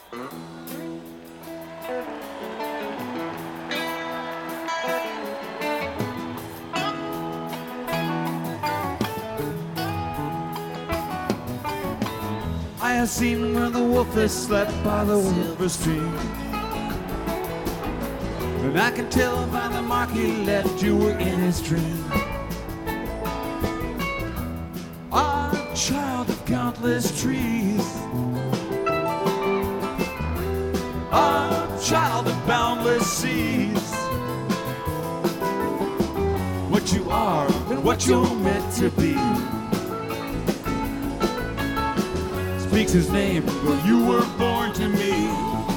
I have seen where the wolf has slept by the silver stream, and I can tell by the mark he left you were in his dream. A child of countless trees, a child of boundless seas. What you are and what you're meant to be speaks his name, but you were born to me,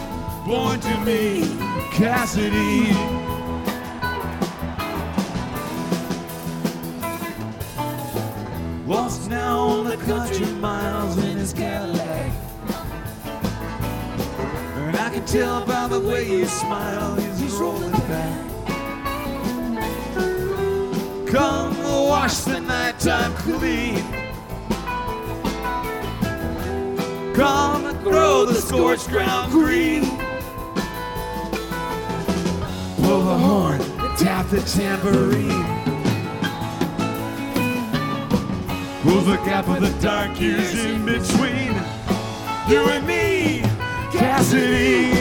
Cassidy. Lost now on the country miles in his Cadillac, and I can tell by the way you smile he's rolling back. Come wash the nighttime clean, come and grow the scorched ground green. Blow the horn, tap the tambourine. Close the gap of the dark years in between you and me, Cassidy.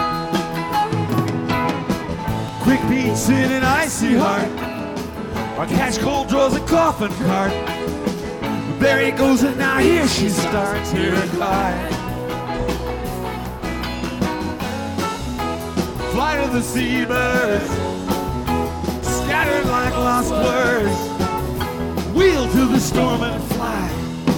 Quick beats in an icy heart, our catch cold draws a coffin cart. There he goes, and now here she starts, here and by. Flight of the seabirds, scattered like lost words. Wheel through the storm and fly.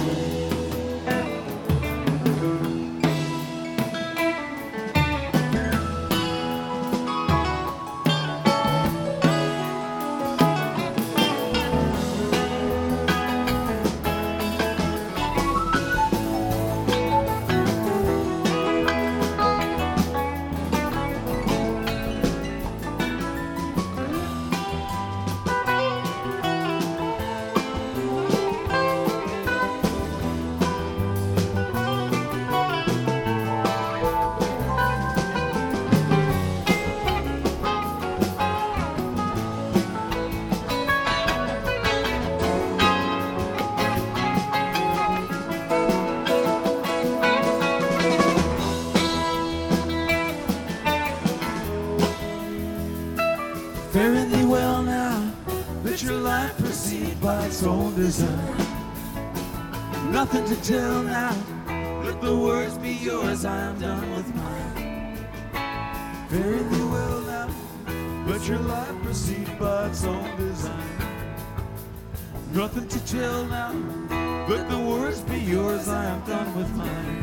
Fare thee well now, let your life proceed by its own design. Nothing to tell now, let the words be yours, I am done with mine. Fare thee well now, let your life proceed by its own design. Nothing to tell now, let the words be yours, I am done with mine.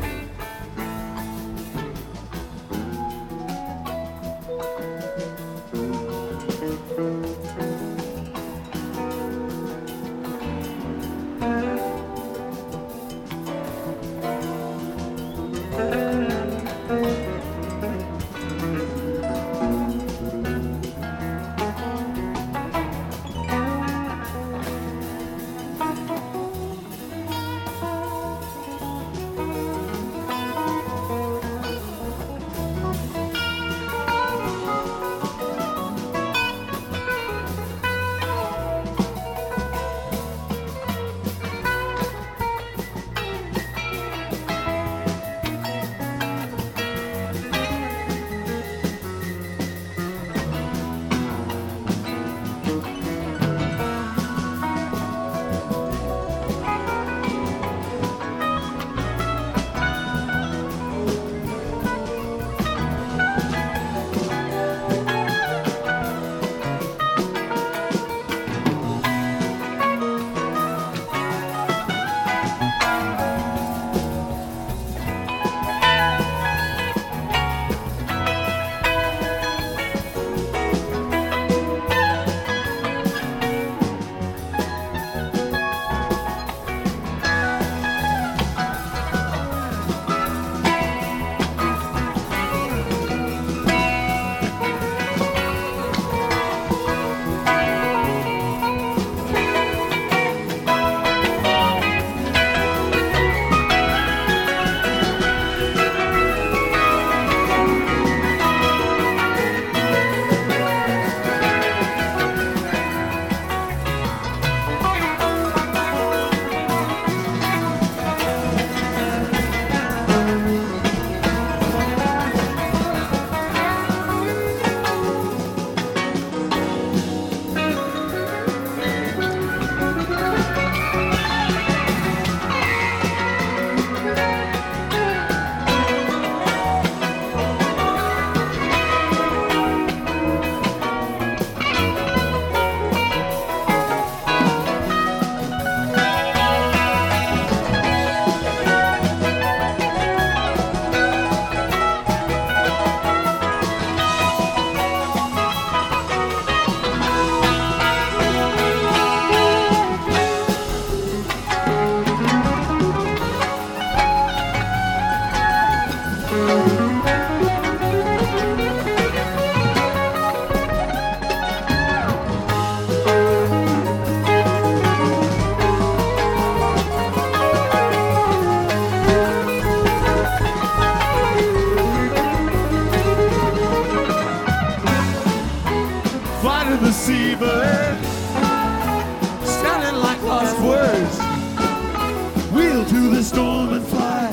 The seabird, standing like lost words, wheel to the storm and fly.